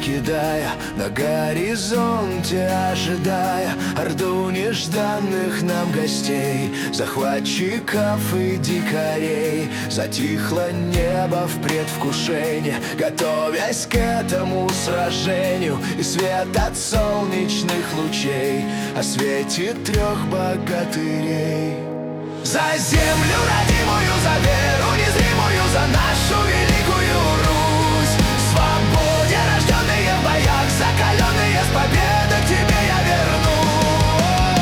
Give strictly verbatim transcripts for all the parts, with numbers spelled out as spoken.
покидая, на горизонте ожидая орду нежданных нам гостей, захватчиков и дикарей. Затихло небо в предвкушении, готовясь к этому сражению, и свет от солнечных лучей осветит трех богатырей. За землю родимую, за веру незримую, за нашу великую Русь. Свободе рожденные в боях, закаленные с победы, к тебе я вернусь.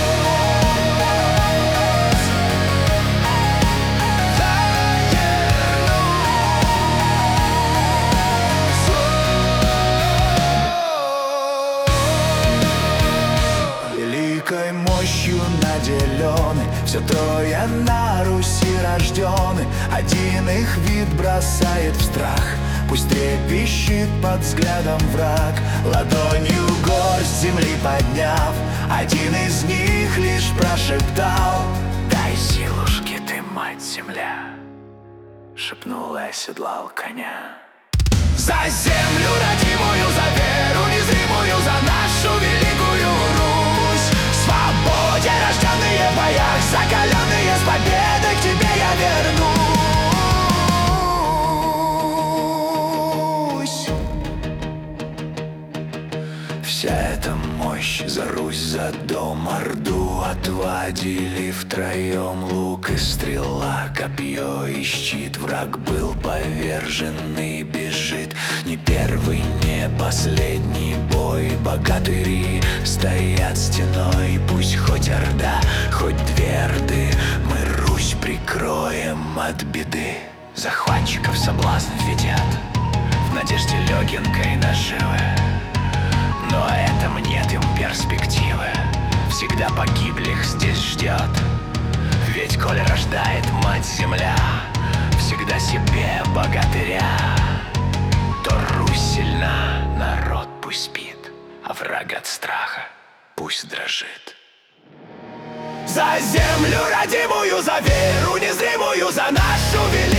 Я вернусь. Великой мощью наделены все трое на Руси рождены. Один их вид бросает в страх, пусть трепещет под взглядом враг. Ладонью горсть земли подняв, один из них лишь прошептал: «Дай силушки ты, мать земля!» Шепнул и оседлал коня. За землю родимую, за веру незримую, за нашу великую Русь. Свободе рожденные в боях, закаленные с победы, к тебе я вернусь. Вся эта мощь за Русь, за дом, орду отводили втроем. Лук и стрела, копье и щит, враг был повержен и бежит. Не первый, не последний бой, богатыри стоят стеной. Пусть хоть орда, хоть две орды, мы Русь прикроем от беды. Захватчиков соблазн ведят, в надежде легенькой наживы, но этом нет им перспективы. Всегда погиблих здесь ждет, ведь коль рождает мать земля всегда себе богатыря, то Русь сильна, народ пусть спит, а враг от страха пусть дрожит. За землю родимую, за веру незримую, за нашу великую